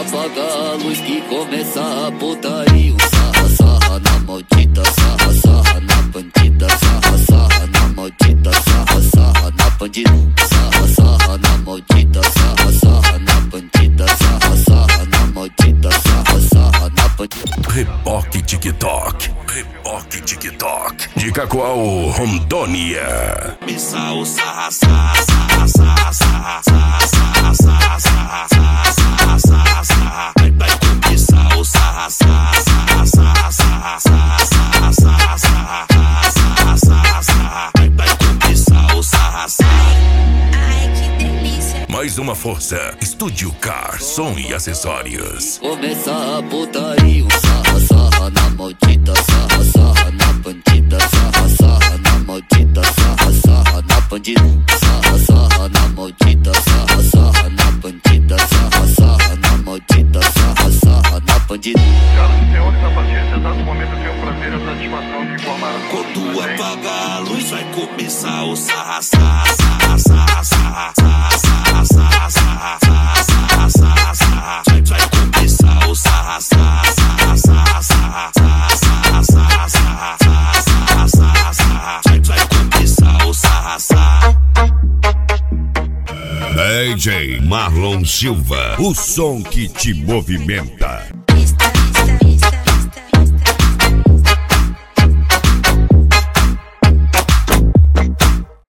apaga a luz que começa a putaria. Sarra, sarra na maldita, sarra, sarra na bandida. Sarra, sarra na maldita, sarra, sarra na bandida. Sarra, sarra na maldita, sarra, sarra na bandida. Sarra, sarra na maldita, sarra, sarra na bandida. Reboque TikTok, Reboque TikTok. Dica qual Rondônia. Missal sarra, sarra, sarra, sarra, sarra, sarra, sarra, sarra, sarra, sarra, sarra, sarra. Vai começar o sarra, sarra, sarra, sarra, sarra, sarra, sarra, sarra, sarra, sarra, sarra. Vai começar o sarra, sarra. Ai, que delícia. Mais uma força. Estúdio Car, som e acessórios. Começa a putaria. Sarra, sarra na maldita, sarra, sarra na bandida. Sarra, sarra na maldita, sarra, sarra na bandida. Sarra, sarra na maldita, sarra, sarra na bandida. Sarra, sarra na maldita, sarra, sarra na bandida. Senhoras e senhores, a partir desse exato momento eu tenho o prazer e a satisfação de informar a Quando apagar a luz vai começar o sarra, sarra, sarra, sarra, sarra, sarra, sarra, sarra, sarra, sarra, sarra. Vai começar o sarra, sarra, sarra, sarra, sarra, sarra, sarra, sarra, sarra, sarra, sarra. Vai começar o sarra, sarra. DJ Marlon Silva, o som que te movimenta.